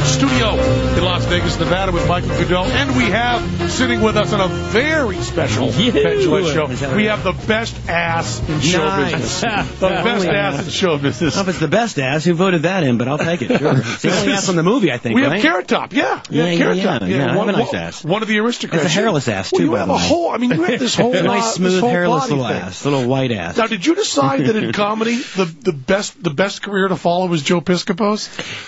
studio in Las Vegas, Nevada with Michael Goodell. And we have sitting with us on a very special Penn Jillette show, we have the best ass in show business. The best ass in show business. Well, if it's the best ass, who voted that in? But I'll take it. Sure. It's the only ass on the movie, I think. We right? have Carrot Top, yeah. Carrot Top. Yeah, I have a nice ass. One of the aristocrats. It's a hairless ass, too, you have a whole, I mean, you have this whole nice, smooth, hairless little thing. ass, little white ass. Now, did you decide that in comedy, the best career to follow was Joe Piscopo's?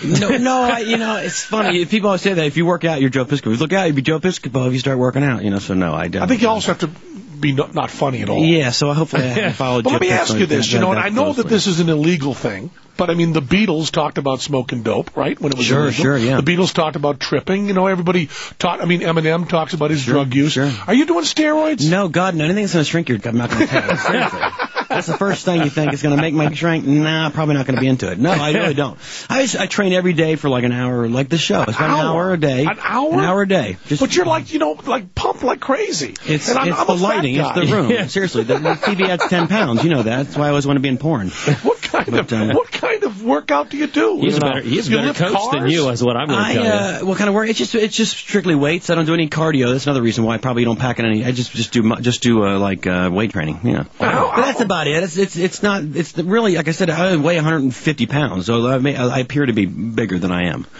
No, it's funny. People always say that if you work out, you're Joe Piscopo. If you look out, you'd be Joe Piscopo if you start working out. So no, I don't. I think you also have to be not funny at all. Yeah, so hopefully I follow Joe Piscopo. But let me ask you this, and I know that this is an illegal thing, but I mean, the Beatles talked about smoking dope, right? When it was illegal. Sure, yeah. The Beatles talked about tripping. Everybody Eminem talks about his drug use. Sure. Are you doing steroids? No, God, no. Anything that's going to shrink your... I'm not going to tell you. Seriously. That's the first thing you think is going to make my shrink. Nah, probably not going to be into it. No, I really don't. I train every day for like an hour, like the show. It's about an hour a day. An hour? An hour a day. But you're like pumped like crazy. It's the lighting. It's the room. Yeah. Seriously, the TV adds 10 pounds. You know that. That's why I always want to be in porn. What kind of workout do you do? He's a better coach than you, is what I'm going to tell you. What kind of work? It's just strictly weights. I don't do any cardio. That's another reason why I probably don't pack in any. I just do weight training. But that's about it. It's really, like I said, I weigh 150 pounds, so I appear to be bigger than I am.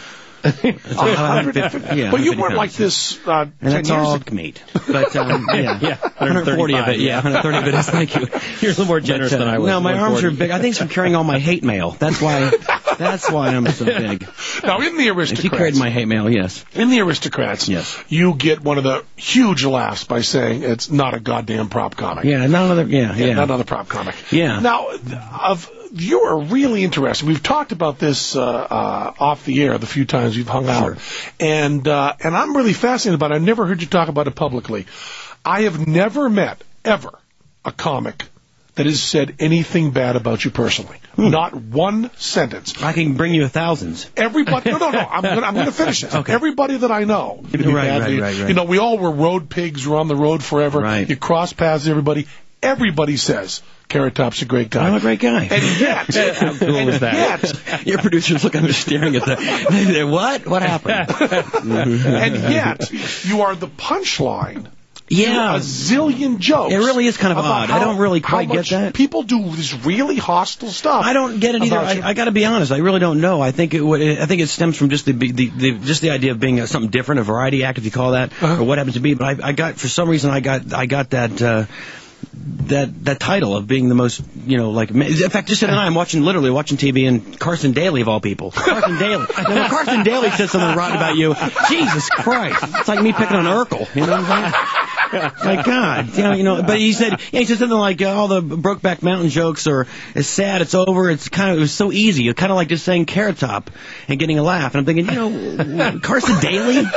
150, yeah, but you weren't like this 10 that's years all ago. meat. But, yeah, 140 of it, 130 of it is, thank you. You're a little more generous than I was. No, my arms are big. I think it's from carrying all my hate mail. That's why I'm so big. Now, in the Aristocrats... If you carried my hate mail, yes. In the Aristocrats, yes, you get one of the huge laughs by saying it's not a goddamn prop comic. Yeah, not another prop comic. Yeah. Now, you are really interested. We've talked about this off the air the few times we've hung out, and I'm really fascinated about it. I've never heard you talk about it publicly. I have never met ever a comic that has said anything bad about you personally. Not one sentence. I can bring you thousands. Everybody, no. I'm going to finish this. Okay. Everybody that I know, right. We all were road pigs. We're on the road forever. Right. You cross paths with everybody. Everybody says Carrot Top's a great guy. I'm a great guy. And yet, how cool is that? Your producers look, I'm just staring at the what? What happened? And yet, you are the punchline. Yeah. A zillion jokes. It really is kind of odd. I don't really quite get that. People do this really hostile stuff. I don't get it either. I got to be honest. I really don't know. I think it stems from just the idea of being something different, a variety act, if you call that, or what happens to be. But I got, for some reason, I got that. That title of being the most, in fact, just tonight I'm literally watching TV, and Carson Daly, of all people. Carson Daly. When Carson Daly says something rotten about you, Jesus Christ. It's like me picking on Urkel. You know what I'm saying? My God. But he said something like, all the Brokeback Mountain jokes it's sad, it's over, it was so easy. It's kind of like just saying Carrot Top and getting a laugh. And I'm thinking, Carson Daly?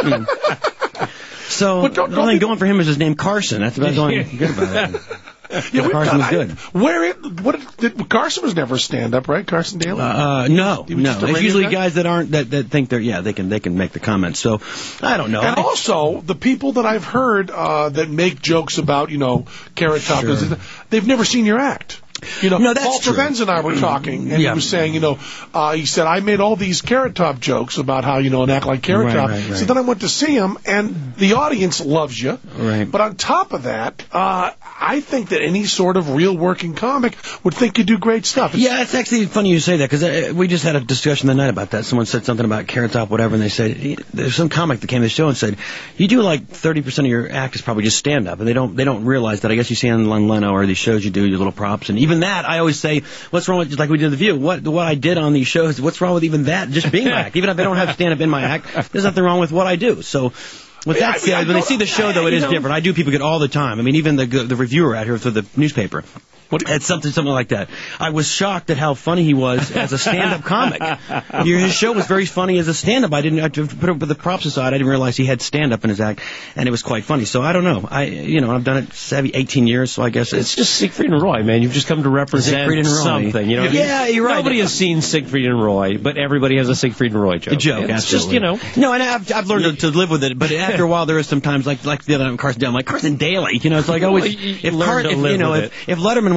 So, the only thing going for him is his name Carson. That's about the only thing good about it. Carson was good. Carson was never stand-up, right? Carson Daly? No. It's usually guys that think they can make the comments. So, I don't know. And also, the people that I've heard that make jokes about, Carrot Top, they've never seen your act. No, that's Paul true. Trevenz and I were talking, and he was saying, he said, I made all these Carrot Top jokes about how, and act like Carrot Top. Right. So then I went to see him, and the audience loves you. Right. But on top of that, I think that any sort of real working comic would think you do great stuff. It's actually funny you say that, because we just had a discussion the night about that. Someone said something about Carrot Top, whatever, and they said, there's some comic that came to the show and said, you do like 30% of your act is probably just stand-up, and they don't realize that. I guess you see on Leno or these shows you do your little props, and even that, I always say, what's wrong with, like we did The View, what I did on these shows, what's wrong with even that, just being my act? Even if I don't have stand-up in my act, there's nothing wrong with what I do. So, with that said, when they see the show, though, it is different. I do people get all the time. I mean, even the reviewer out here for the newspaper. It's something like that. I was shocked at how funny he was as a stand-up comic. His show was very funny as a stand-up. I to put up with the props aside, I didn't realize he had stand-up in his act, and it was quite funny. So I don't know. I've done it 18 years, so I guess it's just Siegfried and Roy, man. You've just come to represent something. Yeah, you're right. Nobody has seen Siegfried and Roy, but everybody has a Siegfried and Roy joke. A joke, it's absolutely. just, No, and I've learned to live with it. But after a while, there is sometimes like the other Carson Daly. I'm like Carson Daly. It's like always if Letterman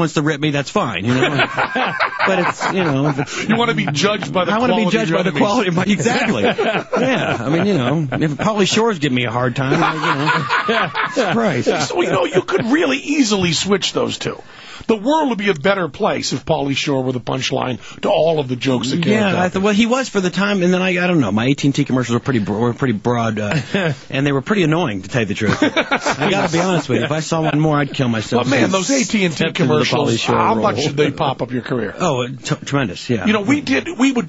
wants to rip me, that's fine, you know. But it's, you know, if it's, you want to be judged by the I quality. I want to be judged by the quality of my, exactly. Yeah, I mean, you know, if Pauly Shore's giving me a hard time, you know, Christ. So, you know, you could really easily switch those two. The world would be a better place if Pauly Shore were the punchline to all of the jokes that came out. Yeah, well, he was for the time, and then I don't know. My AT&T commercials were pretty broad, and they were pretty annoying, to tell you the truth. I got to be honest with you. If I saw one more, I'd kill myself. But man, those AT&T commercials, how much did they pop up your career? Oh, tremendous. Yeah. You know, we did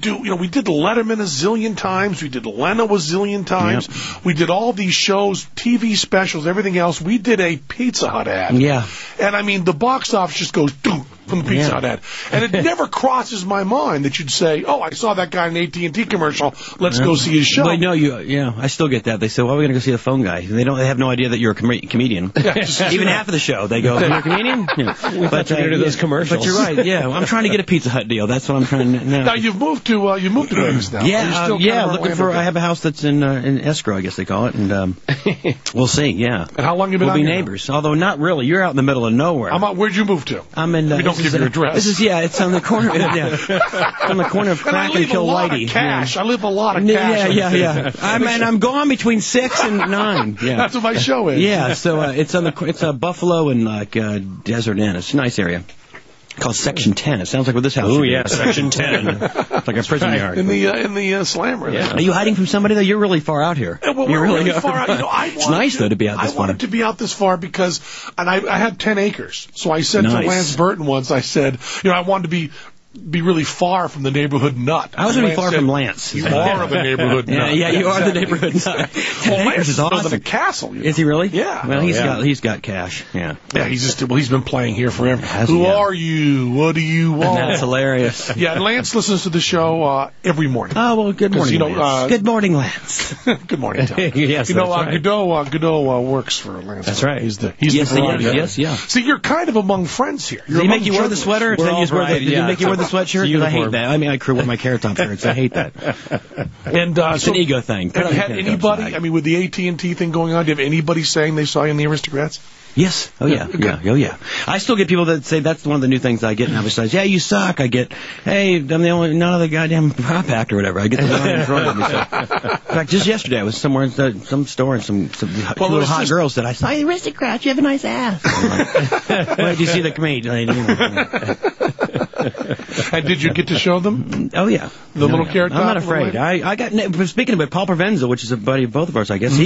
Letterman a zillion times. We did Leno a zillion times. Yep. We did all these shows, TV specials, everything else. We did a Pizza Hut ad. Yeah. And I mean, the box office just goes doom from the Pizza Hut ad. And it never crosses my mind that you'd say, oh, I saw that guy in an AT&T commercial. Let's go see his show. But no, I still get that. They say, well, we're going to go see the phone guy. They have no idea that you're a comedian. Even half of the show, they go, you're a comedian? Yeah. But you're to those commercials. But you're right, yeah. I'm trying to get a Pizza Hut deal. That's what I'm trying to know. Now, you've moved to Vegas now. Yeah, looking for, I have a house that's in escrow, I guess they call it, and we'll see, yeah. And how long have you been We'll be neighbors, although not really. You're out in the middle of nowhere. Where'd you move to? I'm in. We don't give your address. It's on the corner. It's on the corner of Crack and Kilwhitey. Cash. I live a lot of cash. Yeah. I'm gone between 6 and 9. Yeah, that's what my show is. Yeah, so it's Buffalo and like Desert Inn. It's a nice area. Called Section 10. It sounds like what this house is. Oh, yeah, Section 10. It's like a prison yard. In the slammer. Yeah. Are you hiding from somebody, though? You're really far out here. Well, we're really far out. You know, it's nice, though, to be out this far. I wanted to be out this far because, and I had 10 acres. So I said to Lance Burton once, I said, you know, I wanted to be really far from the neighborhood nut. I was going to be far from Lance. You are the neighborhood nut. Yeah, you are the neighborhood nut. 10 acres is awesome. The castle. Is he really? Yeah. Well, he's got cash. Yeah. Yeah, he's been playing here forever. Who are you? What do you want? That's hilarious. Yeah, and Lance listens to the show every morning. Oh, well, good morning, Lance. Good morning, Lance. Good morning, Tom. Yes, you know, Godot works for Lance. That's right. He's the Yes. See, you're kind of among friends here. Did he make you wear the sweater? Did he make you wear the sweatshirt? I hate that. I mean, I crew wear my Carrot Top shirts. I hate that. And it's an ego thing. Have you had anybody? I mean, with the AT&T thing going on, do you have anybody saying they saw you in the Aristocrats? Yes. Oh, yeah. Oh, yeah. I still get people that say that's one of the new things I get now. Besides, yeah, you suck. I get, hey, I'm the only, none of the goddamn prop act or whatever. I get the in front of me. So. In fact, just yesterday I was somewhere in some store and some little hot girls said, I saw you Aristocrats. You have a nice ass. Like, well, did you see the comedian? And did you get to show them? Oh, yeah. The little Carrot Top? I'm not afraid. I got, speaking of it, Paul Provenza, which is a buddy of both of ours, I guess,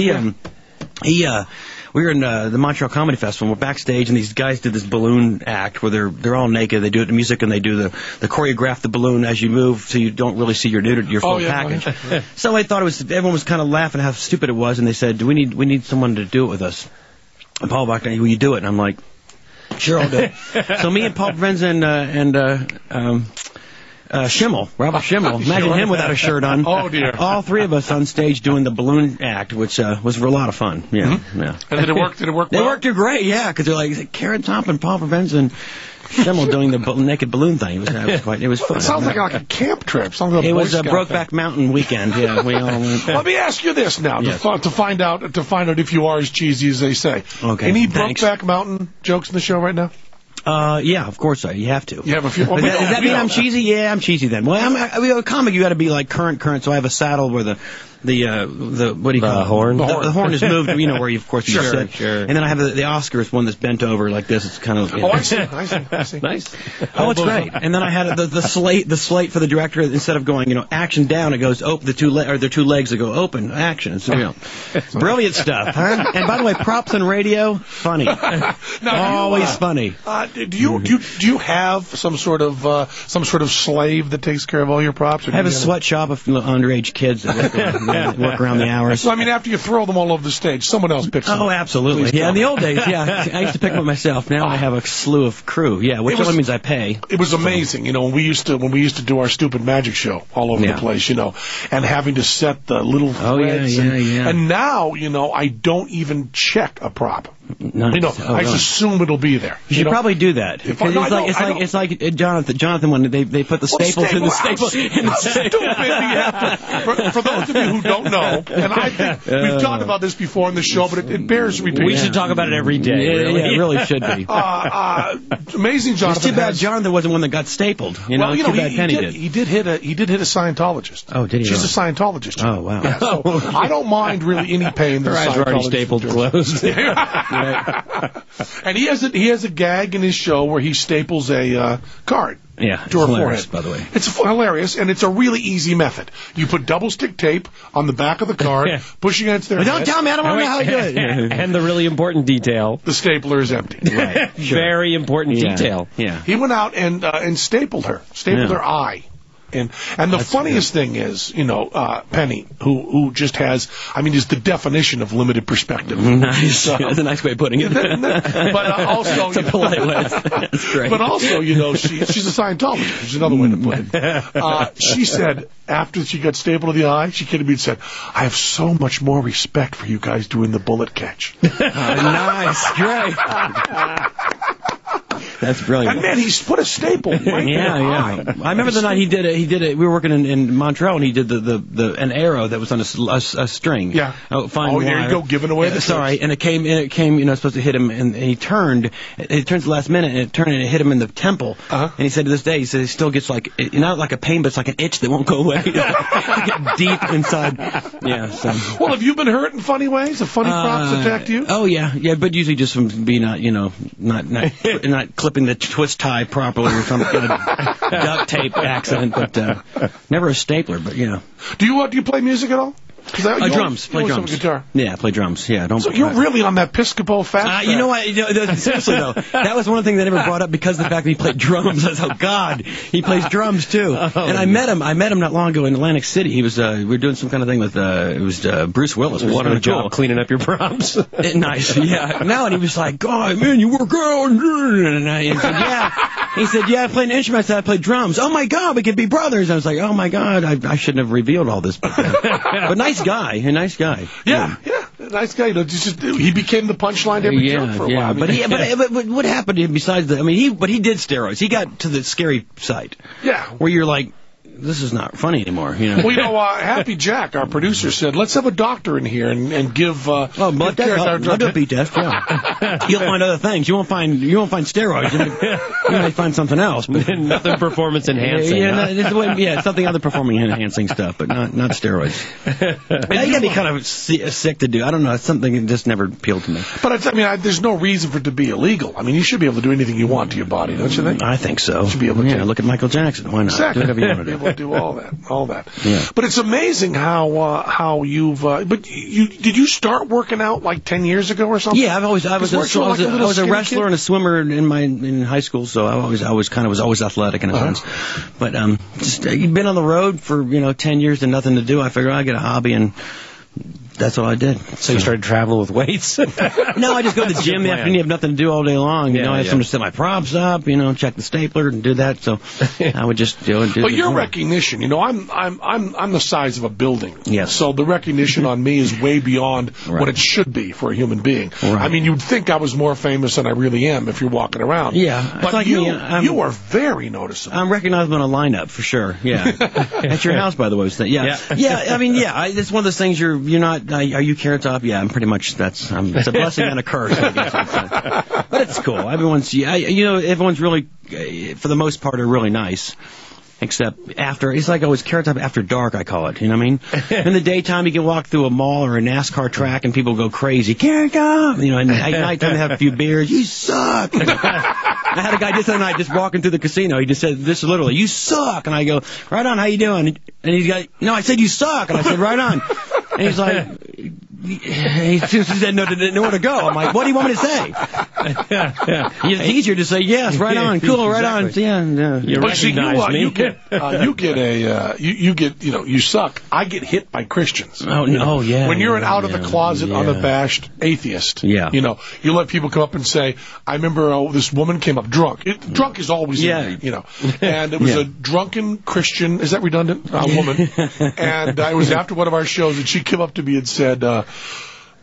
we were in the Montreal Comedy Festival. We're backstage, and these guys did this balloon act where they're all naked. They do it to music, and they do the choreograph the balloon as you move, so you don't really see your full package. So I thought everyone was kind of laughing how stupid it was, and they said, we need someone to do it with us. And Paul walked in, will you do it? And I'm like, sure, I'll do it. So me and Paul Provenza and Schimmel, Robert Schimmel. Imagine him without a shirt on. Oh, dear. All three of us on stage doing the balloon act, which was a lot of fun. Yeah, mm-hmm. Yeah. And did it work? Did it work well? They worked great, yeah, because they're like Carrot Top and Paul Provenza and Schimmel doing the naked balloon thing. It was fun. It sounds like a camp trip. It was a Brokeback Mountain weekend. Yeah, we all went. Let me ask you this now to find out if you are as cheesy as they say. Okay. Any Brokeback Mountain jokes in the show right now? Yeah, of course you have to. You have a few. Does that mean I'm cheesy? Yeah, I'm cheesy then. Well, I'm a comic. You got to be like current. So I have a saddle where the what do you call it? Horn? The horn is moved, where you, of course, you sit. Sure. And then I have the Oscars one that's bent over like this. It's kind of... Oh, I see. Nice. Oh, it's great. And then I had the slate for the director. Instead of going, action down, it goes open, the two legs that go open, action. So, brilliant stuff, huh? And by the way, props on radio, funny. Always funny. Do you have some sort of slave that takes care of all your props? I have a sweatshop of underage kids that work around the hours. So, I mean, after you throw them all over the stage, someone else picks them up. Oh, absolutely. Yeah, in the old days, I used to pick them up myself. Now I have a slew of crew. Yeah, which only means I pay. It was amazing, when we used to do our stupid magic show all over the place, and having to set the little threads. Yeah. And now, I don't even check a prop. Nice. You know, I just assume it'll be there. You should probably do that. It's like Jonathan when they put the staples in the staple. For those of you who don't know, and I think we've talked about this before on the show, but it bears repeating. We should talk about it every day. Yeah, it really should be. Amazing, Jonathan. It's too bad Jonathan wasn't one that got stapled. You know, too bad Penny did. He did hit a Scientologist. Oh, did he? She's a Scientologist. Oh, wow. Yeah, so I don't mind really any pain. Her eyes are already stapled closed. And he has a gag in his show where he staples a card. Yeah, to her hilarious, forehead. By the way. It's hilarious, and it's a really easy method. You put double stick tape on the back of the card, push against their head. Don't tell me, I don't want to know how you do it. And the really important detail. The stapler is empty. Right. Sure. Very important detail. Yeah. He went out and stapled her her eye. And the funniest thing is, you know, Penny, who just has, I mean, is the definition of limited perspective. Nice. That's a nice way of putting it. But also, it's a polite way. That's great. But also, you know, she's a Scientologist. There's another way to put it. She said after she got stapled to the eye, she came to me and said, "I have so much more respect for you guys doing the bullet catch." Nice. Great. That's brilliant. And man, he's put a staple right there. Yeah. I remember the night he did it. We were working in Montreal, and he did an arrow that was on a string. Yeah. Fine wire. There you go, giving away the sorry, and it came. You know, supposed to hit him, and he turned. It turns the last minute, and it turned and it hit him in the temple. And he said to this day, he said he still gets like not like a pain, but it's like an itch that won't go away. Get deep inside. Yeah. So. Well, have you been hurt in funny ways? Have funny props attacked you? Oh yeah, but usually just from being not clipping the twist tie properly or some kind of duct tape accident, but never a stapler. But yeah. Do you play music at all? Drums. Play drums. Guitar. Yeah, play drums. Yeah, So you're really on that Piscopo fast. You know what? Seriously though, that was one of the things I never brought up because of the fact that he played drums. I was oh God, he plays drums too. And I met him not long ago in Atlantic City. He was we were doing some kind of thing with it was Bruce Willis. What a job cleaning up your props. Nice. Yeah. No, and he was like, God, man, you work out. And I said, yeah. He said, yeah, I played an instrument. I said, I played drums. Oh my God, we could be brothers. I was like, oh my God, I shouldn't have revealed all this. But nice guy, a nice guy. Yeah, nice guy. You know, he became the punchline to every joke for a while. But what happened to him besides that? I mean, he did steroids. He got to the scary side. Yeah. Where you're like, this is not funny anymore. You know. Well, you know, Happy Jack, our producer, said, let's have a doctor in here and give. Blood test. I'll do a beat test. Yeah. You'll find other things. You won't find steroids. You might find something else, but nothing performance enhancing. It's something other performing enhancing stuff, but not steroids. You gotta be kind of sick to do. I don't know. It's something that just never appealed to me. But there's no reason for it to be illegal. I mean, you should be able to do anything you want to your body, don't you think? I think so. You should be able to. Yeah. Look at Michael Jackson. Why not? Exactly. Do whatever you want to do. Do all that. Yeah. But it's amazing how you've. But did you start working out like 10 years ago or something? Yeah, I was a wrestler and a swimmer in high school, so I was always athletic in a sense. But you've been on the road for 10 years and nothing to do. I figured I'd get a hobby and. That's what I did. So you started traveling with weights? No, I just go to the gym after you have nothing to do all day long. I have someone to set my props up, check the stapler and do that. So I would just do it. But your recognition, I'm the size of a building. Yes. So the recognition on me is way beyond what it should be for a human being. Right. I mean, you'd think I was more famous than I really am if you're walking around. Yeah. But like you are very noticeable. I'm recognizable in a lineup for sure. Yeah. At your house, by the way. Yeah. I mean, it's one of those things you're not. Are you Carrot Top? Yeah, I'm pretty much. It's a blessing and a curse, I guess. But it's cool. Everyone's really, for the most part, are really nice. Except it's like always Carrot Top after dark, I call it. You know what I mean? In the daytime, you can walk through a mall or a NASCAR track and people go crazy. Carrot Top! And at nighttime they have a few beers. You suck! I had a guy just the other night just walking through the casino. He just said, this literally, you suck! And I go, right on, how you doing? And he's like, no, I said you suck! And I said, right on. And he's like, he said nowhere to go. I'm like, what do you want me to say? It's easier to say yes, right on, cool, right on. Yeah. You recognize me. You suck. I get hit by Christians. Oh no, yeah. When you're an out of the closet, unabashed atheist, you let people come up and say, I remember this woman came up drunk. Drunk is always in me, and it was a drunken Christian. Is that redundant? Woman. And it was after one of our shows, and she came up to me and said,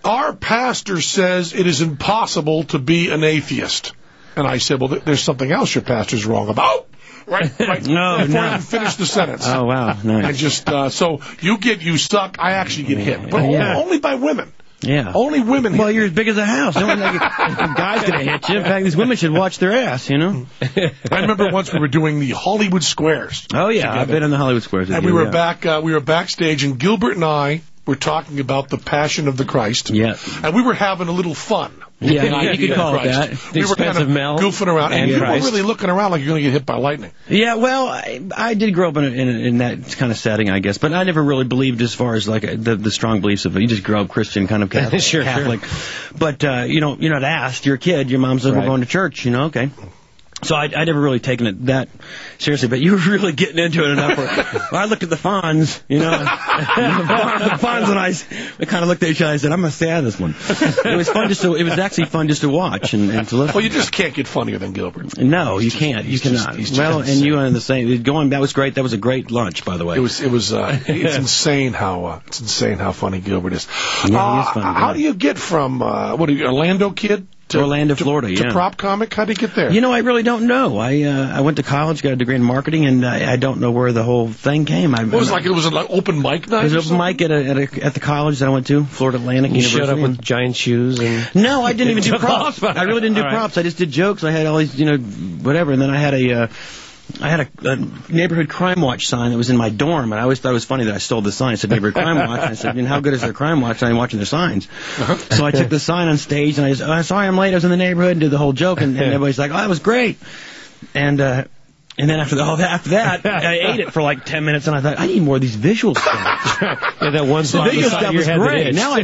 our pastor says it is impossible to be an atheist. And I said, well, there's something else your pastor's wrong about. Right. No, before I even finish the sentence. Oh, wow. Nice. I just, so you suck, I actually get hit. But only by women. Yeah. Only women hit. Well, you're as big as a house. No one, guy's going to hit you. In fact, these women should watch their ass, you know? I remember once we were doing the Hollywood Squares. Oh, yeah. Together. I've been in the Hollywood Squares. And we were backstage, and Gilbert and I were talking about the Passion of the Christ. Yeah. And we were having a little fun. Yeah, you could call it that. We were kind of goofing around, and you were really looking around like you're going to get hit by lightning. Yeah, well, I did grow up in that kind of setting, I guess, but I never really believed as far as like the strong beliefs of it. You just grow up Christian, kind of Catholic. Sure. But you're not asked. You're a kid. Your mom said we're going to church. You know, okay. So I never really taken it that seriously, but you were really getting into it enough where I looked at the Fonz, you know, the Fonz and I kind of looked at each other and I said, I'm going to stay out of this one. It was actually fun just to watch and to listen. Well, you just can't get funnier than Gilbert. No, you can't. You cannot. Well, and you are the same. That was great. That was a great lunch, by the way. It's insane how funny Gilbert is. Yeah, he is funny. How do you get from, Orlando kid? Orlando, Florida, to prop comic? How did you get there? You know, I really don't know. I went to college, got a degree in marketing, and I don't know where the whole thing came. It was an open mic night? It was an open mic at the college that I went to, Florida Atlantic University. You showed up with giant shoes? No, I didn't even do props. I really didn't do props. I just did jokes. I had all these, whatever, and then I had a neighborhood crime watch sign that was in my dorm, and I always thought it was funny that I stole the sign. It said neighborhood crime watch, and I said, how good is their crime watch? I'm watching their signs. So I took the sign on stage, and I said, sorry I'm late, I was in the neighborhood, and did the whole joke, and everybody's like, oh, that was great. And then after that, I ate it for like 10 minutes, and I thought, I need more of these visual stuff. That one the visual stuff was great. Now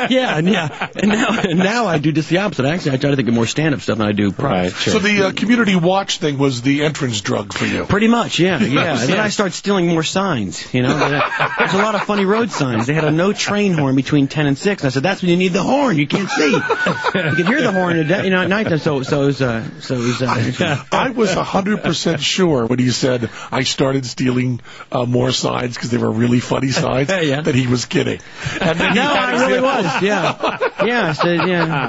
I do just the opposite. Actually, I try to think of more stand-up stuff than I do props. Right, sure. So the community watch thing was the entrance drug for you? Pretty much, yeah. And then I started stealing more signs, There's a lot of funny road signs. They had a no train horn between 10 and 6, and I said, that's when you need the horn. You can't see. You can hear the horn at nighttime, so it was... I was 100% sure when he said I started stealing more signs because they were really funny signs that he was kidding. And then I really was. Yeah. I said,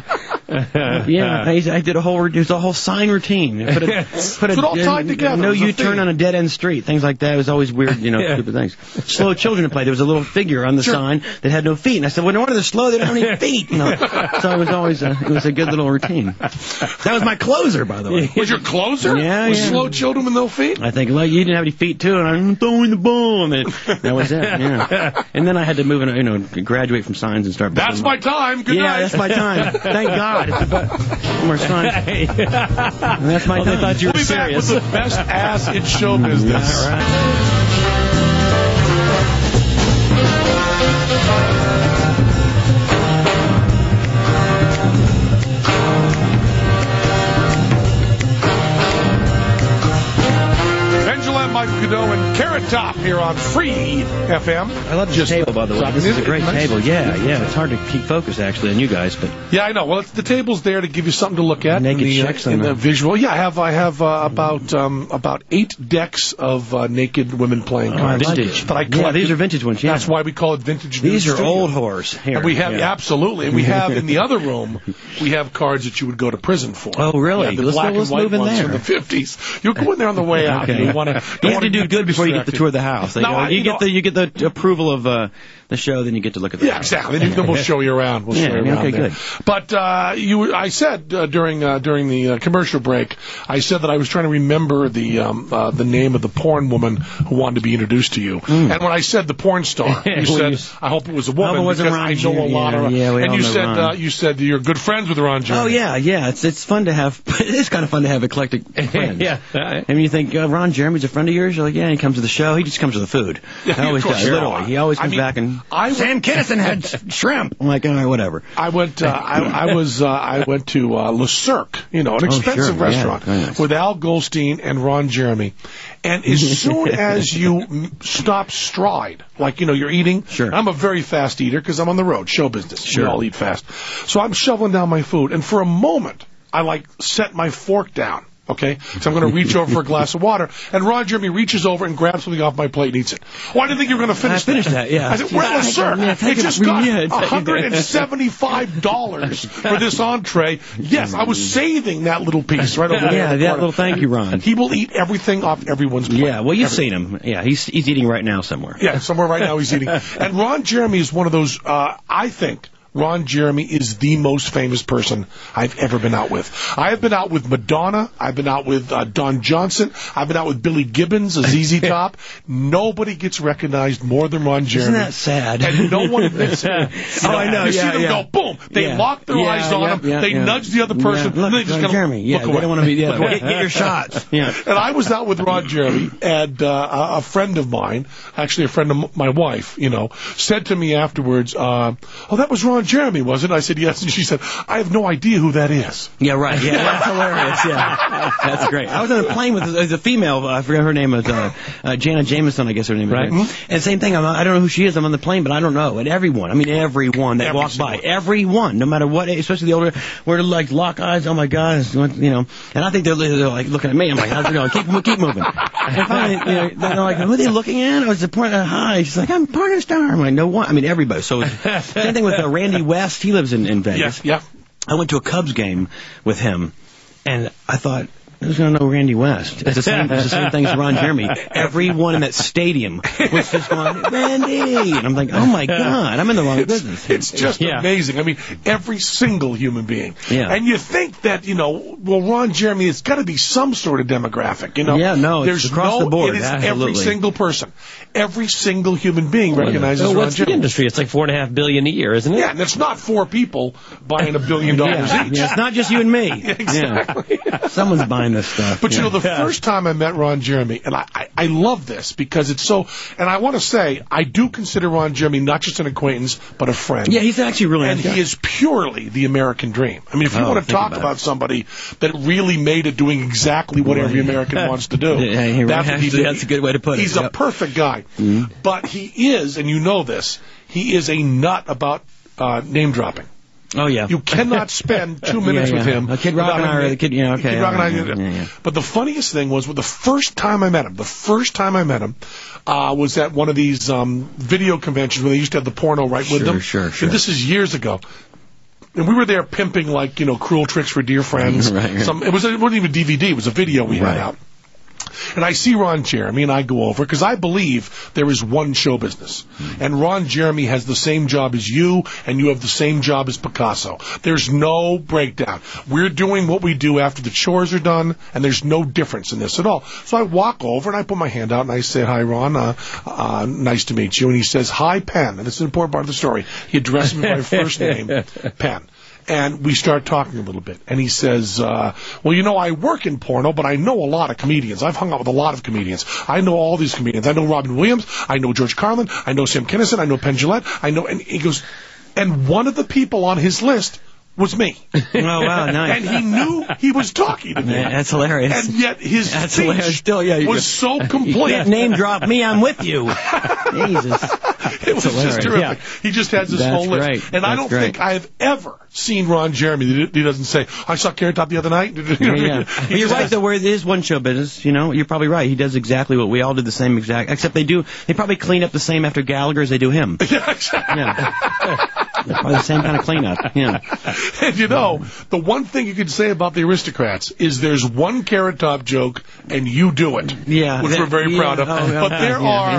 I did a whole sign routine. It's all tied together. No U-turn on a dead-end street. Things like that. It was always weird, stupid things. Slow children to play. There was a little figure on the sign that had no feet. And I said, well, no wonder they're slow. They don't have any feet. So it was always it was a good little routine. That was my closer, by the way. Was your closer? Yeah. Was slow children with no feet? I think, you didn't have any feet, too, and I'm throwing the ball. And that was it, And then I had to move and, graduate from signs and start... That's my time. Good night. Yeah, that's my time. Thank God. More signs. That's my time. They thought you were serious. We'll be back with the best ass in show business. All right. Michael Cadeau and Carrot Top here on Free FM. I love this table, by the way. This is a great table. Yeah. It's hard to keep focus, actually, on you guys, but... Yeah, I know. Well, the table's there to give you something to look at. Naked chicks in the visual. Yeah, I have about 8 decks of naked women playing cards. Vintage. That I collected. Yeah, these are vintage ones, That's why we call it Vintage These News are Studio. old whores. Here. And we have, absolutely. And we have, in the other room, we have cards that you would go to prison for. Oh, really? Yeah, the black and white ones from the 50s. You'll go in there on the way out. Okay. You have to do good before you get the tour of the house. You get the approval of the show, then you get to look at the house. Exactly. Then we'll show you around. Okay, good. But I said during the commercial break, I said that I was trying to remember the name of the porn woman who wanted to be introduced to you. And when I said the porn star, you said I hope it was a woman because I know a lot of. And you said you're good friends with Ron Jeremy. Oh yeah. It's fun to have. It's kind of fun to have eclectic friends. And you think Ron Jeremy's a friend of yours? You're like, yeah, he comes to the show. He just comes to the food. He always does. Literally, he always comes back and Sam Kinison had shrimp. I'm like, all right, whatever. I went to Le Cirque, an expensive restaurant with Al Goldstein and Ron Jeremy. And as soon as you stop stride, like, you're eating. Sure. I'm a very fast eater because I'm on the road, show business. Sure. We all eat fast. So I'm shoveling down my food. And for a moment, I set my fork down. Okay? So I'm going to reach over for a glass of water, and Ron Jeremy reaches over and grabs something off my plate and eats it. Well, I didn't think you were going to finish that. I finished that, yeah. I said, well, sir, it just got $175 for this entree. Yes, I was saving that little piece right over there. Yeah, that little thank you, Ron. He will eat everything off everyone's plate. Yeah, well, you've seen him. Yeah, he's eating right now somewhere. Yeah, somewhere right now he's eating. And Ron Jeremy is one of those, I think, Ron Jeremy is the most famous person I've ever been out with. I have been out with Madonna. I've been out with Don Johnson. I've been out with Billy Gibbons, a ZZ Top. Nobody gets recognized more than Ron Jeremy. Isn't that sad? And no one admits it. I know. You see them go, boom. They lock their eyes on him. They nudge the other person. Look, and they just Ron Jeremy. look away. They don't want to be. Yeah, get your shots. Yeah. And I was out with Ron Jeremy, and a friend of mine, actually a friend of my wife, said to me afterwards, "Oh, that was Ron Jeremy, wasn't it?" I said, yes. And she said, I have no idea who that is. Yeah, right. Yeah, that's hilarious. Yeah. That's great. I was on a plane with a female, I forget her name, was Jana Jameson, I guess her name is. Right. Mm-hmm. And same thing, I don't know who she is. I'm on the plane, but I don't know. And everyone that walks by, everyone, no matter what, especially the older, were like lock eyes, oh my God, And I think they're like looking at me. I'm like, how's it going? Keep moving. And finally, they're like, who are they looking at? I was the point, hi. She's like, I'm porn star. I'm like, no one. I mean, everybody. So same thing with Randy West. He lives in Vegas. Yeah. I went to a Cubs game with him, and I thought, who's going to know Randy West? It's the same thing as Ron Jeremy. Everyone in that stadium was just going, Randy! And I'm like, oh my God, I'm in the wrong business. It's just amazing. I mean, every single human being. Yeah. And you think that, Ron Jeremy, it's got to be some sort of demographic, Yeah, no, there's it's across the board. It is Absolutely. every single person. Every single human being recognizes Ron what's Jeremy. The industry? It's like $4.5 billion a year, isn't it? Yeah, and it's not 4 people buying $1 billion each. Yeah, it's not just you and me. Exactly. Yeah. Someone's buying this stuff. But the first time I met Ron Jeremy, and I love this because it's so, and I want to say, I do consider Ron Jeremy not just an acquaintance, but a friend. Yeah, he's actually really And he is purely the American dream. I mean, if you want to talk about somebody that really made it doing exactly what every American wants to do, that's what he did. That's a good way to put it. He's a perfect guy. Mm-hmm. But he is, and you know this, he is a nut about name dropping. Oh, yeah. You cannot spend 2 minutes with him. Kid Rock and I, or the Kid, okay. Kid Rock and I. But the funniest thing was, the first time I met him, was at one of these video conventions where they used to have the porno right with them. Sure. And this is years ago. And we were there pimping, Cruel Tricks for Dear Friends. Right. It wasn't even DVD, it was a video we had out. And I see Ron Jeremy, and I go over, because I believe there is one show business. And Ron Jeremy has the same job as you, and you have the same job as Picasso. There's no breakdown. We're doing what we do after the chores are done, and there's no difference in this at all. So I walk over, and I put my hand out, and I say, hi, Ron, nice to meet you. And he says, hi, Penn. And this is an important part of the story. He addressed me by first name, Penn. And we start talking a little bit. And he says, I work in porno, but I know a lot of comedians. I've hung out with a lot of comedians. I know all these comedians. I know Robin Williams. I know George Carlin. I know Sam Kinison. I know Penn Jillette. And he goes, and one of the people on his list was me. Oh, wow, nice. And he knew he was talking to me. Yeah, that's hilarious. And yet his speech was so complete. You can't name drop me, I'm with you. Jesus. It was just terrific. Yeah. He just has this whole list. Great. And I don't think I've ever seen Ron Jeremy that he doesn't say, I saw Carrot Top the other night. You're right, though, where it is one show business, you're probably right. He does exactly what we all did, the same exact, except they probably clean up the same after Gallagher as they do him. Yeah, exactly. Yeah. Probably the same kind of cleanup. Yeah. And the one thing you can say about the Aristocrats is there's one Carrot Top joke and you do it. Yeah. Which we're very proud of. But there are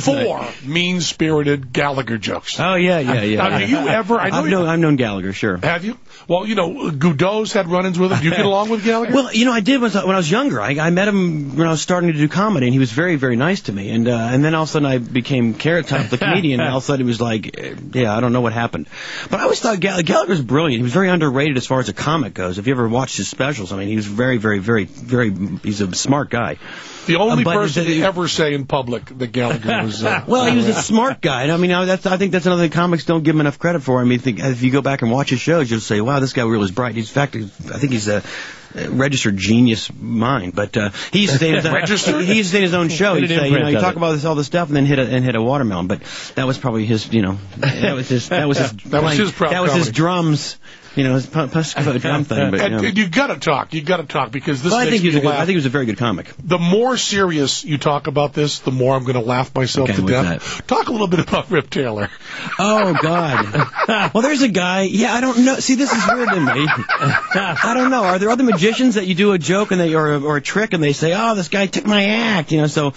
4 right. mean-spirited Gallagher jokes. Oh, yeah. Now, do you ever... I've known Gallagher, sure. Have you? Well, Godot's had run-ins with him. Do you get along with Gallagher? Well, I did when I was younger. I met him when I was starting to do comedy, and he was very, very nice to me. And then all of a sudden I became Carrot Top, the comedian, and all of a sudden it was like, I don't know what happened. But I always thought Gallagher's brilliant. He was very underrated as far as a comic goes. If you ever watched his specials, he was very, very, very, very, he's a smart guy. The only person to ever say in public that Gallagher was... well, he was a smart guy. I think that's another thing comics don't give him enough credit for. If you go back and watch his shows, you'll say, wow, this guy really is bright. In fact, I think he's a registered genius mind. But he used to say his own show. He'd say, you talk about all this stuff and then hit a watermelon. But that was probably his, that was his drums It's a dumb thing, but and you got to talk. You got to talk because this. Well, I think he was a very good comic. The more serious you talk about this, the more I'm going to laugh myself to death. Talk a little bit about Rip Taylor. Oh God. Well, there's a guy. Yeah, I don't know. See, this is weird to me. I don't know. Are there other magicians that you do a joke and or a trick and they say, "Oh, this guy took my act," So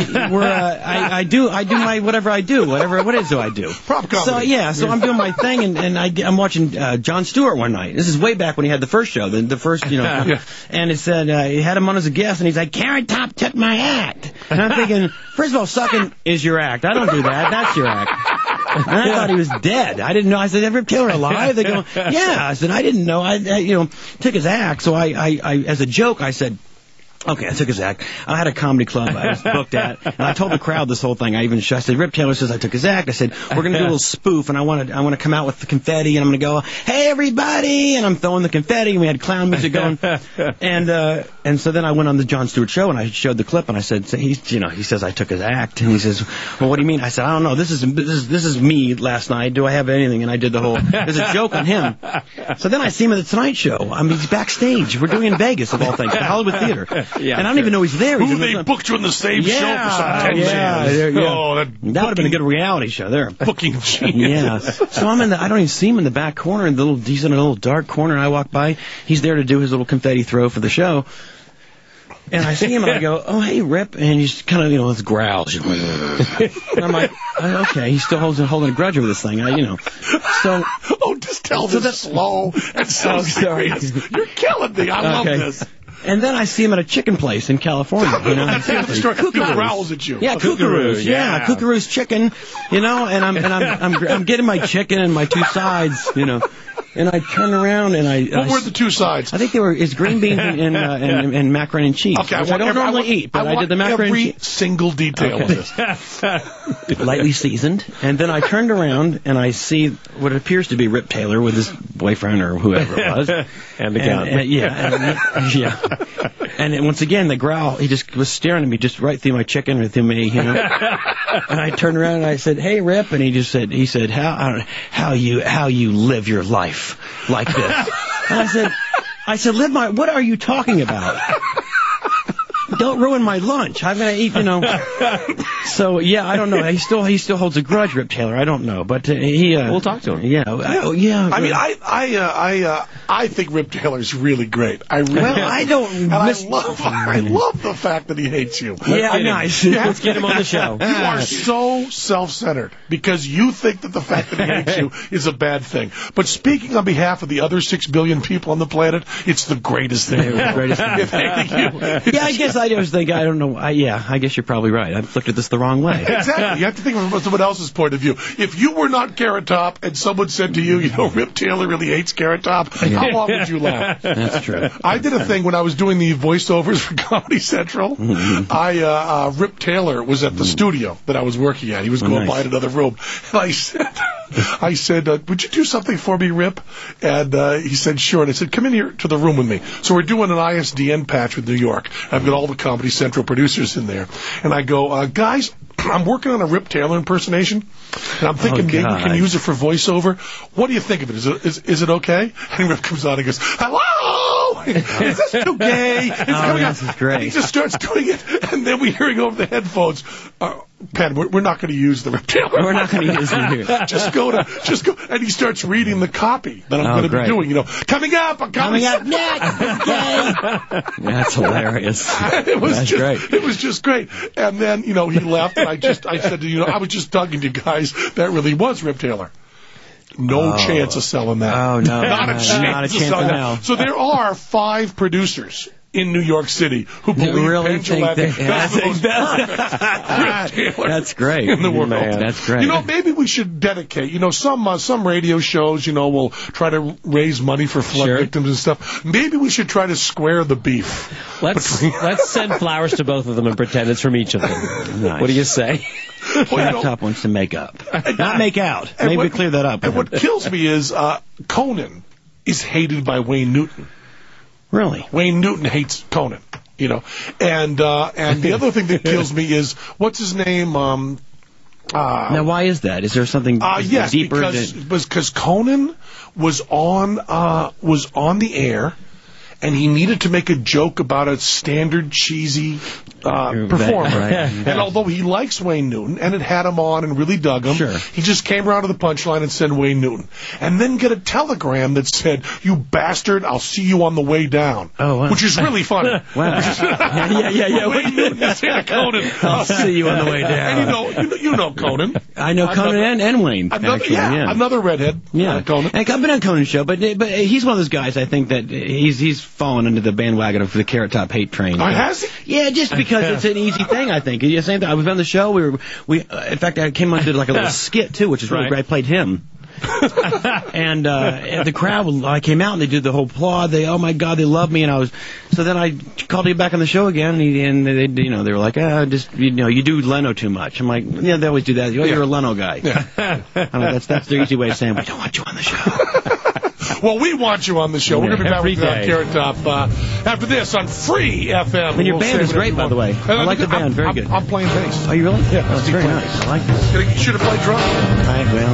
I do my whatever I do. What do I do? Prop comedy. So I'm doing my thing and I'm watching Jon Stewart one night. This is way back when he had the first show, the first, and it said he had him on as a guest, and he's like, Carrot Top took my act. And I'm thinking, first of all, sucking is your act. I don't do that. That's your act. And I thought he was dead. I didn't know. I said, is Rip Taylor alive? They go, yeah. I said, I didn't know. I took his act. So I as a joke, I said, okay, I took his act. I had a comedy club I was booked at, and I told the crowd this whole thing. I said, Rip Taylor says I took his act. I said, we're going to do a little spoof, and I want to come out with the confetti, and I'm going to go, hey, everybody, and I'm throwing the confetti, and we had clown music going. And so then I went on the Jon Stewart show, and I showed the clip, and I said, he says I took his act, and he says, well, what do you mean? I said, I don't know. This is me last night. Do I have anything? And I did there's a joke on him. So then I see him at the Tonight Show. I mean, he's backstage. We're doing it in Vegas, of all things, the Hollywood Theater. Yeah, and I don't even know he's there. They booked you in the same show for some 10 years. Oh, that would have been a good reality show there. Booking genius. Yeah. So I don't even see him in the back corner. He's in a little dark corner. I walk by. He's there to do his little confetti throw for the show. And I see him and I go, oh, hey, Rip. And he's kind of, this growls. And I'm like, okay, he's still holding a grudge over this thing. So. Oh, just tell this slow and so serious. You're killing me. I love this. And then I see him at a chicken place in California. He growls at you. Yeah, Kookaroo's. Yeah, Kookaroo's chicken. And I'm getting my chicken and my two sides. And I turn around and What were the two sides? I think they were green beans and macaroni and cheese. Okay, which I don't normally eat, but I did the macaroni and cheese. Single detail of this. Lightly seasoned. And then I turned around and I see what appears to be Rip Taylor with his boyfriend or whoever it was. And the gun. And then once again, the growl, he just was staring at me just right through my chicken or through me, And I turned around and I said, hey, Rip. And he said, how you live your life like this. And I said, what are you talking about? Don't ruin my lunch. I'm going to eat, So, yeah, I don't know. He still holds a grudge, Rip Taylor. I don't know. But we'll talk to him. Yeah. I mean, I think Rip Taylor's really great. I love the fact that he hates you. Yeah, nice. Let's get him on the show. You are so self-centered because you think that the fact that he hates you is a bad thing. But speaking on behalf of the other 6 billion people on the planet, it's the greatest thing. Yeah, I guess I was thinking, I don't know. I guess you're probably right. I've looked at this the wrong way. Exactly. You have to think from someone else's point of view. If you were not Carrot Top and someone said to you, Rip Taylor really hates Carrot Top, how long would you laugh? That's true. I did a thing when I was doing the voiceovers for Comedy Central. Rip Taylor was at the studio that I was working at. He was going by in another room. And I said, would you do something for me, Rip? And he said, sure. And I said, come in here to the room with me. So we're doing an ISDN patch with New York. I've got all the Comedy Central producers in there. And I go, guys, I'm working on a Rip Taylor impersonation, and I'm thinking maybe we can use it for voiceover. What do you think of it? Is it okay? And Rip comes on and goes, hello! Is this too gay? This is great. And he just starts doing it, and then we're hearing over the headphones, Penn, we're not going to use the Rip Taylor. We're not going to use it. Just go, and he starts reading the copy that I'm going to be doing. Coming up next. Okay. That's hilarious. It was great. It was just great. And then he left, and I said to I was just talking to you guys. That really was Rip Taylor. No chance of selling that. Oh no, not a chance of selling that. So there are 5 producers in New York City who believe really think that's the most perfect Rip Taylor. That's great in the world. Man, that's great. Maybe we should dedicate. Some radio shows, will try to raise money for flood victims and stuff. Maybe we should try to square the beef. Let's send flowers to both of them and pretend it's from each of them. Nice. What do you say? Carrot Top wants to make up, not make out. Maybe clear that up. And what kills me is Conan is hated by Wayne Newton. Really? Wayne Newton hates Conan, and the other thing that kills me is, what's his name? Now, why is that? Is there something yes, deeper? because Conan was on the air, and he needed to make a joke about a standard cheesy performer. Right. And although he likes Wayne Newton, and it had him on and really dug him, he just came around to the punchline and said Wayne Newton. And then get a telegram that said, "You bastard, I'll see you on the way down." Oh, wow. Which is really funny. Wow. Yeah. Wayne Newton is saying to Conan, "I'll see you on the way down." And you know Conan. I know Conan and Wayne. Another redhead. Yeah, Conan. And I've been on Conan's show, but he's one of those guys. I think that he's fallen into the bandwagon of the Carrot Top hate train. Oh, has he? Yeah, just because it's an easy thing. I think. Yeah, same thing. I was on the show. In fact, I came on to like a little skit too, which is really great. I played him. And the crowd, I came out and they did the whole applaud. Oh my God, they love me. So then I called you back on the show again, and they were like, you do Leno too much. I'm like, yeah, they always do that. You're a Leno guy. Yeah. I'm like, that's their easy way of saying we don't want you on the show. Well, we want you on the show. We're going to be back with you on Carrot Top after this on Free FM. And your band is great, by the way. I like the band. Very good. I'm playing bass. Oh, you really? Yeah. That's very nice. I like this. You should have played drums. All right, well.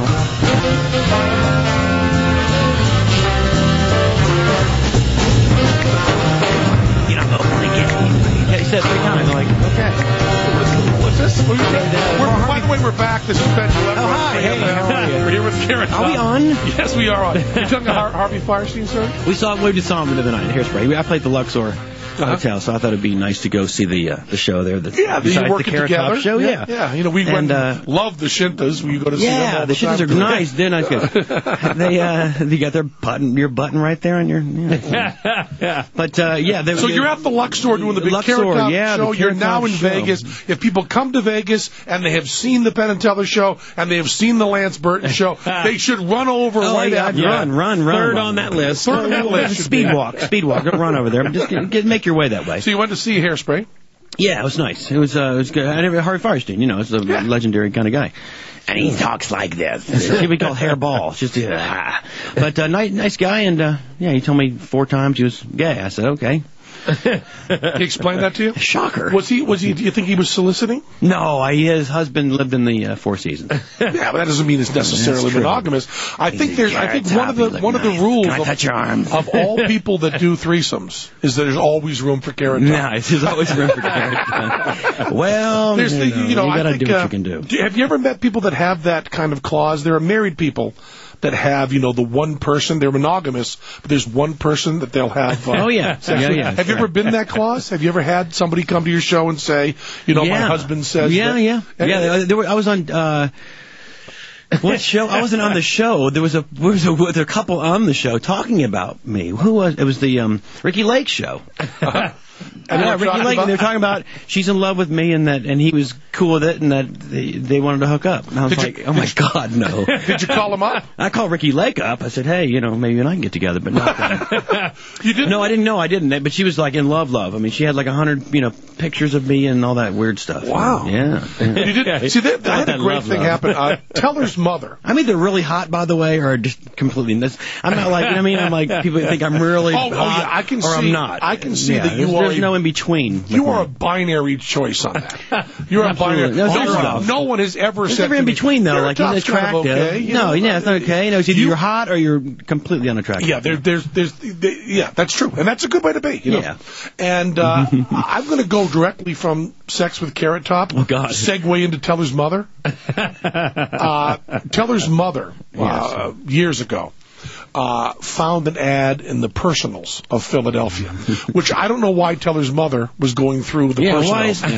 He said 3 times. I'm like, okay. What's this? By the way, we're back. This is Ben Gillette. Oh, hi. Hey, how are you? We're here with Carrot Top. Are we on? Yes, we are on. You talking about Harvey Firestein, sir? We just saw him the other night in Hairspray. I played the Luxor Hotel, so I thought it'd be nice to go see the show there. You work the Carrot Top show. Yeah. We love the Shintas. We go to see them all the Shintas are nice. They're nice. They got your button right there on your. But so you're at the Luxor doing the big Carrot Top show. You're now in Vegas. If people come to Vegas and they have seen the Penn and Teller show and they have seen the Lance Burton show, they should run over right after. Run. Third on that list. Speed walk. Run over there. Just make your way that way. So you went to see Hairspray? Yeah, it was nice. It was good. I never Harvey Firestein, it's a legendary kind of guy. And he talks like this. He would call Hairball. Just but nice guy, and he told me 4 times he was gay. I said, okay. He explained that to you? Shocker. Was he? Do you think he was soliciting? No, his husband lived in the Four Seasons. Yeah, but that doesn't mean it's necessarily monogamous. I think one of the rules of all people that do threesomes is that there's always room for Carrot Top. Nice. There's always room for Carrot Top. Well, you gotta do what you can do. Have you ever met people that have that kind of clause? There are married people that have, the one person, they're monogamous, but there's one person that they'll have. Oh, yeah. Have you ever been that clause? Have you ever had somebody come to your show and say, my husband says Yeah. I was on, what show? I wasn't on the show. There was a couple on the show talking about me. Who was, it was the, Ricky Lake show. And Ricky Lake, and they were talking about she's in love with me, and he was cool with it, and that they wanted to hook up. And I was like, oh my God, no. Did you call him up? I called Ricky Lake up. I said, hey, maybe you and I can get together, but not. You didn't? No, I didn't know. I didn't. But she was like in love. I mean, she had like 100, pictures of me and all that weird stuff. Wow. Yeah. You didn't? See, I had a great thing happen. Teller's mother. I'm either really hot, by the way, or just completely. I'm not like, I'm like, people think I'm really hot, yeah, I can or see, I'm not. I can see that you are. There's no in between. You are a binary choice on that. You're a binary. No one has ever said. There's never in between though. Like he's attractive. Kind of okay, no, it's not okay. It's either you're hot or you're completely unattractive. Yeah, there's that's true, and that's a good way to be. Yeah. And I'm going to go directly from sex with Carrot Top. Oh God. Segue into Teller's mother. Teller's mother years ago. Found an ad in the Personals of Philadelphia, which I don't know why Teller's mother was going through the Personals. Why is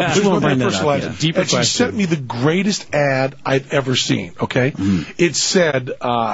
and she sent me the greatest ad I've ever seen, okay? It said,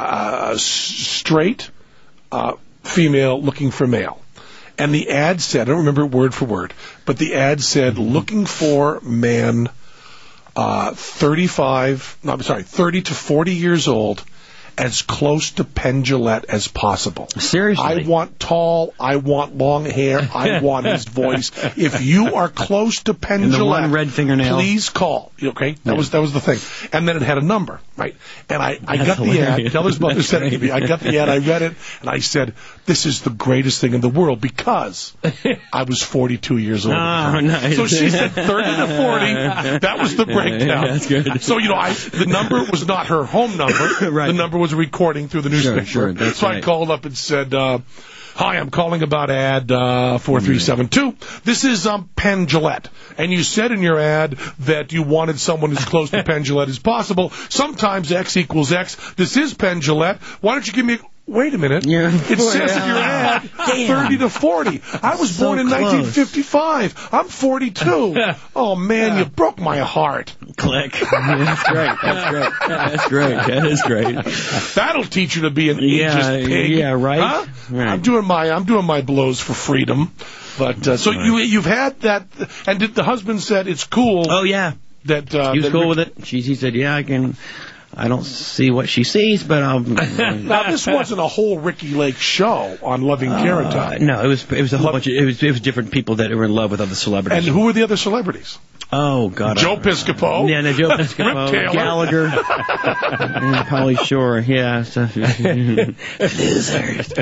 straight, female looking for male. And the ad said, I don't remember it word for word, but the ad said, looking for man 30 to 40 years old, as close to Penn Jillette as possible. Seriously? I want tall, I want long hair, I want his voice. If you are close to Penn And the Jillette, one red fingernail. please call. Okay? That was the thing. And then it had a number, right? And I got the ad. Teller's mother sent it to me. I got the ad, I read it, and I said, this is the greatest thing in the world because I was 42 years old. Oh, nice. So she said 30 to 40. That was the breakdown. Yeah, that's good. So, the number was not her home number. Right. The number was a recording through the newspaper. Sure, that's so right. I called up and said, hi, I'm calling about ad 4372. This is Penn Jillette. And you said in your ad that you wanted someone as close to Penn Jillette as possible. Sometimes X equals X. This is Penn Jillette. Why don't you give me... Wait a minute. Yeah. It says in your ad 30 to 40. I was born in 1955. I'm 42. Oh, man, you broke my heart. Click. That's great. That's great. That is great. That'll teach you to be an ageist pig. Yeah, right? Huh? Right. I'm doing my blows for freedom. But so you've had that, and did the husband said it's cool? Oh, yeah. That he was cool with it. He said, yeah, I can. I don't see what she sees, but I'll... Now, this wasn't a whole Ricky Lake show on Loving Carrot Top. No, it was a whole bunch of... It was different people that were in love with other celebrities. And who were the other celebrities? Oh, God. Joe Piscopo. Yeah, no, Joe Piscopo. Rip Taylor. Gallagher. And Pauly Shore. Yeah. So, losers.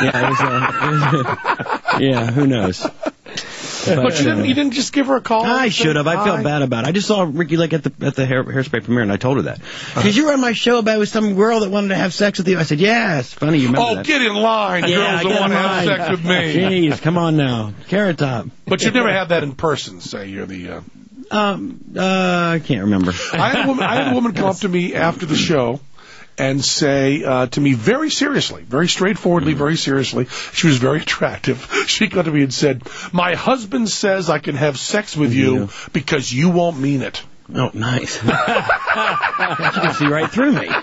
Yeah, who knows? But you didn't just give her a call? I should have. I felt bad about it. I just saw Ricky Lake at the Hairspray premiere, and I told her that. Because you were on my show about with some girl that wanted to have sex with you. I said, yeah, it's funny you remember that. Oh, get in line, girls that want to have sex with me. Jeez, come on now. Carrot Top. But you've never had that in person, say you're the... I can't remember. I had a woman come up to me after the show and say to me very seriously, very straightforwardly, very seriously, she was very attractive. She got to me and said, my husband says I can have sex with you because you won't mean it. Oh, nice. You can see right through me.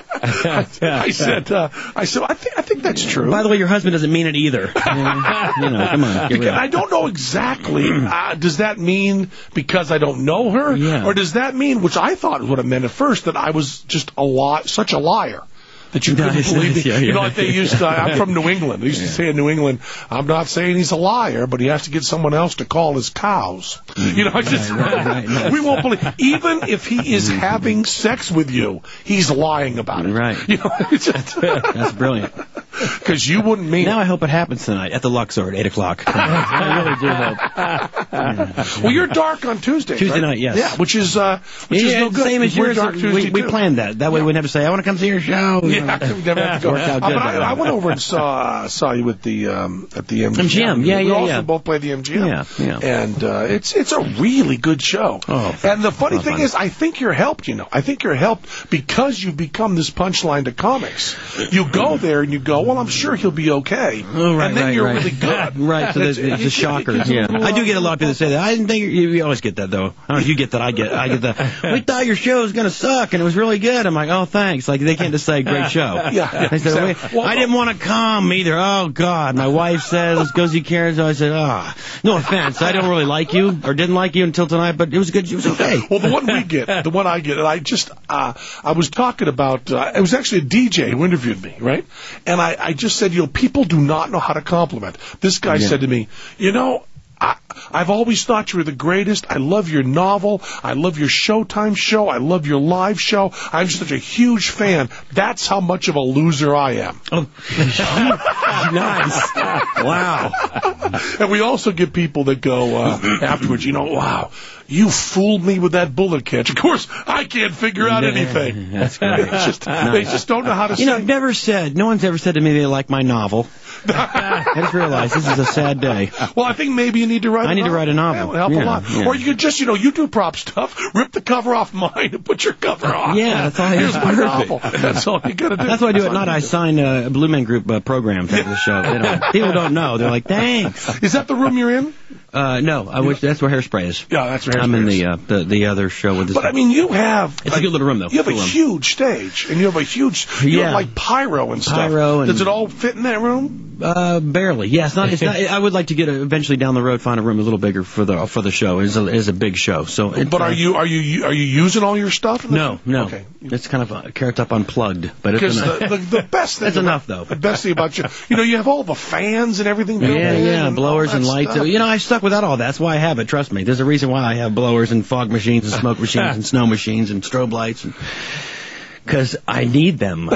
I said, I think that's true. By the way, your husband doesn't mean it either. Come on. I don't know exactly. Does that mean because I don't know her? Yeah. Or does that mean, which I thought was what it meant at first, that I was just such a liar? That you couldn't believe me. Yeah, you know, like they used to, I'm from New England. They used to say in New England, I'm not saying he's a liar, but he has to get someone else to call his cows. You know, right. We won't believe, even if he is having sex with you, he's lying about it. Right. You know, that's brilliant. Because you wouldn't mean Now I hope it happens tonight at the Luxor at 8 o'clock. I really do hope. Well, you're dark on Tuesday. Tuesday right? night, yes. Yeah, which is no good. Same as yours. We planned that. That way we wouldn't have to say, I want to come see your show. Yeah, we never have to go. Worked out good. I went over and saw you at the MGM. Yeah, we also both play the MGM. Yeah. And it's a really good show. Oh, and the funny thing is, I think you're helped. I think you're helped because you've become this punchline to comics. You go there and you go, well, I'm sure he'll be okay. Oh, right, and then you're really good. Right. So it's a shocker. Yeah. I do get a lot of people that say that. I didn't think you always get that though. I don't know if you get that. I get that. We thought your show was going to suck and it was really good. I'm like, oh, thanks. Like they can't just say great show. Yeah. They said, I didn't want to come either. Oh God, my wife says let's go see Karen. So I said, no offense, I don't really like you or didn't like you until tonight, but it was good. It was okay. Well, the one I get, and I was talking about. It was actually a DJ who interviewed me, right? And I just said, people do not know how to compliment. This guy said to me, I've always thought you were the greatest. I love your novel. I love your Showtime show. I love your live show. I'm such a huge fan. That's how much of a loser I am. Oh, nice. Wow. And we also get people that go afterwards, wow, you fooled me with that bullet catch. Of course, I can't figure out anything. That's great. They just don't know how to say. No one's ever said to me they like my novel. I just realized this is a sad day. Well, I think maybe you need to write a novel. I need to write a novel. That would help a lot. Yeah. Or you could just, you do prop stuff, rip the cover off mine and put your cover on. Yeah, that's all I Here's my novel. That's all you got to do. That's what I do at night. I sign Blue Man Group programs after the show. People don't know. They're like, thanks. Is that the room you're in? No, that's where Hairspray is. Yeah, that's where Hairspray is. I'm in the other show with this. But I mean, you have... It's a good little room, though. You have a huge stage, and you have a huge... You have like pyro and stuff. Pyro and... Does it all fit in that room? Barely. Yeah, it's not. I would like to get eventually down the road find a room a little bigger for the show. It's a big show. So. But are you using all your stuff? No. Okay. It's kind of Carrot Top Unplugged, but it's because the best thing. That's enough though. The best thing about you have all the fans and everything. Yeah, blowers and lights. Stuff. I stuck without all that. That's why I have it. Trust me. There's a reason why I have blowers and fog machines and smoke machines and snow machines and strobe lights and. Because I need them.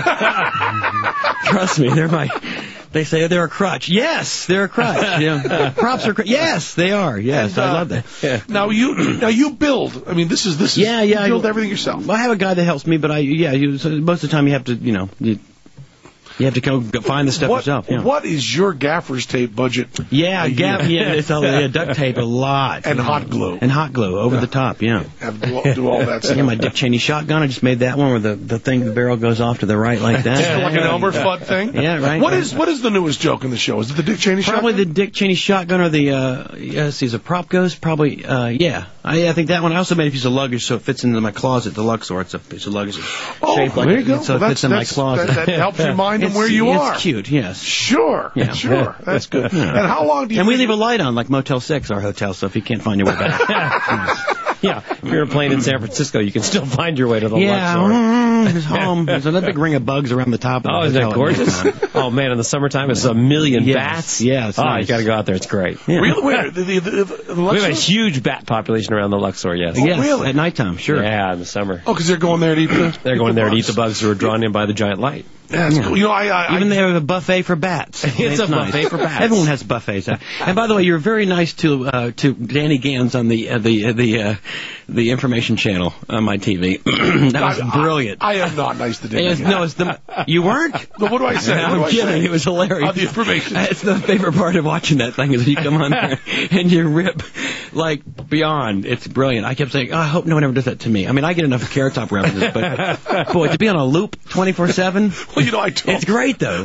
Trust me, they say they're a crutch. Yes, they're a crutch. Props are yes, they are. Yes, I love that. Yeah. Now you build. I mean, this is. Yeah. You build everything yourself. I have a guy that helps me, but most of the time you have to, you have to go find the stuff yourself. Yeah. What is your gaffer's tape budget? Yeah, it's duct tape a lot. And hot glue. And hot glue over the top, yeah. Have to do all that stuff. Yeah, my Dick Cheney shotgun, I just made that one where the barrel goes off to the right like that. Yeah, like an Elmer Fudd thing? Yeah, right. What is the newest joke in the show? Is it the Dick Cheney shotgun? Probably the Dick Cheney shotgun or the, as a prop goes, probably, yeah. I think that one. I also made a piece of luggage so it fits into my closet, the Luxor. It's a piece of luggage shaped like there you go. So it fits in my closet. That helps remind them where you are. It's cute, yes. Sure. That's good. Yeah. And how long do you... And we leave a light on, like Motel 6, our hotel, so if you can't find your way back. Yeah, if you're playing in San Francisco, you can still find your way to the Luxor. Yeah, his home. There's a big ring of bugs around the top. Oh, isn't that gorgeous? Oh, man, in the summertime, it's a million bats. Yeah, it's nice. You got to go out there. It's great. Yeah. Really? Wait, the Luxor? We have a huge bat population around the Luxor, yes. Yes, really? at nighttime, sure. Yeah, in the summer. Oh, because they're going there to eat They're going there to eat the bugs who are drawn in by the giant light. That's cool. Even they have a buffet for bats. It's a buffet for bats. Everyone has buffets. And by the way, you're very nice to Danny Gans on the information channel on my TV. That was brilliant. I am not nice to Danny Gans. You weren't? What do I say? I'm kidding. It was hilarious. On the information. It's the favorite part of watching that thing is you come on there and you rip like beyond. It's brilliant. I kept saying, I hope no one ever does that to me. I mean, I get enough Carrot Top references, but boy, to be on a loop 24/7. Well, it's great though.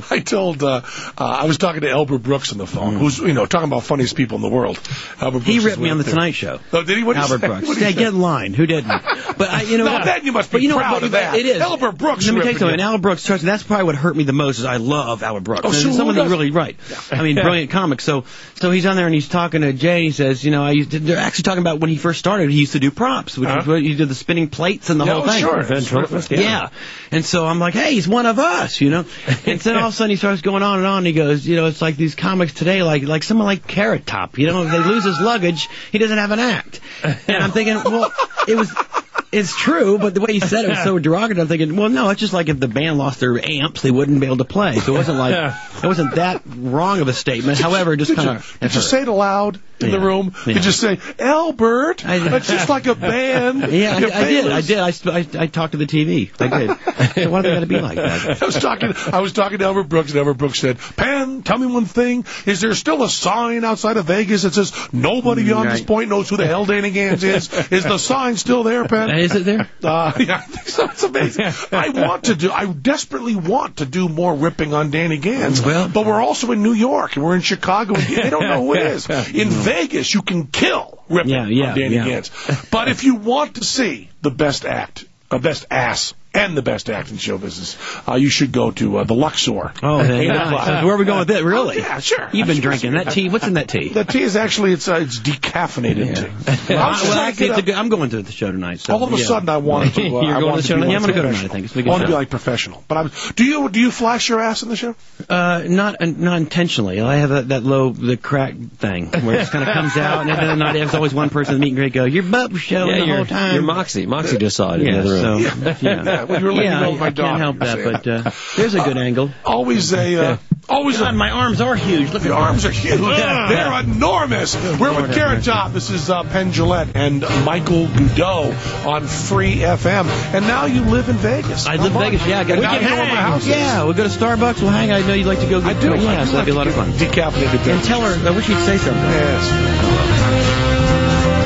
I was talking to Albert Brooks on the phone, who's talking about funniest people in the world. Albert Brooks he ripped me on the Tonight Show. Oh, did he? What Albert Brooks. Yeah, get in line. Who didn't? But then you must be proud of that. It is. Albert Brooks. Let me tell you something. And Albert Brooks, trust me, that's probably what hurt me the most. Is I love Albert Brooks. Oh, so someone that really right. I mean, brilliant comic. So he's on there and he's talking to Jay. He says, they're actually talking about when he first started. He used to do props, which was what he did the spinning plates and the whole thing. Sure. Ventriloquist. Yeah. And so I'm like, hey, he's one of us, And then all of a sudden he starts going on and on. And he goes, it's like these comics today, like someone like Carrot Top. If they lose his luggage, he doesn't have an act. And I'm thinking, well, it's true, but the way he said it was so derogatory. I'm thinking, well, no, it's just like if the band lost their amps, they wouldn't be able to play. So it wasn't that wrong of a statement. However, just kind of. Did you say it aloud in the room? Yeah. Did you say, Albert? It's just like a band. Yeah, I did. I talked to the TV. I did. So why do they got to be like that? I was talking to Albert Brooks, and Albert Brooks said, Penn, tell me one thing. Is there still a sign outside of Vegas that says nobody beyond this point knows who the hell Danny Gans is? Is the sign still there, Penn? Is it there? Yeah, I think so. It's amazing. I desperately want to do more ripping on Danny Gans. Well, but we're also in New York, and we're in Chicago, and they don't know who it is. In Vegas, you can kill ripping on Danny Gans. But if you want to see the best act, best ass, and the best act in show business, you should go to the Luxor. Oh, nice. Where are we going with that? Really? Yeah, sure. You've been drinking that tea. What's in that tea? That tea is actually it's decaffeinated tea. I'm going to the show tonight. So, all of a sudden, I wanted to. You're going to the show tonight? Yeah, I'm going to go tonight. I think I want to be like professional. But do you flash your ass in the show? Not intentionally. I have the crack thing where it just kind of comes out, and then there's always one person in the meet and greet go, "You're butt showing the whole time." You're Moxie. Moxie just saw it in the other room. Yeah. Well, you were letting me know with my dog. I can't help that, but there's a good angle. Always my arms are huge. Look, the arms are huge. They're enormous. We're with Carrot Top. This is Penn Jillette and Michael Goudeau on Free FM. And now you live in Vegas. I live in Vegas. Yeah, we can hang. My house we'll go to Starbucks. We'll hang. I know you'd like to go. I do. Yeah, so that'd be a lot of fun. Decaffeinated. And tell her. I wish you'd say something. Yes.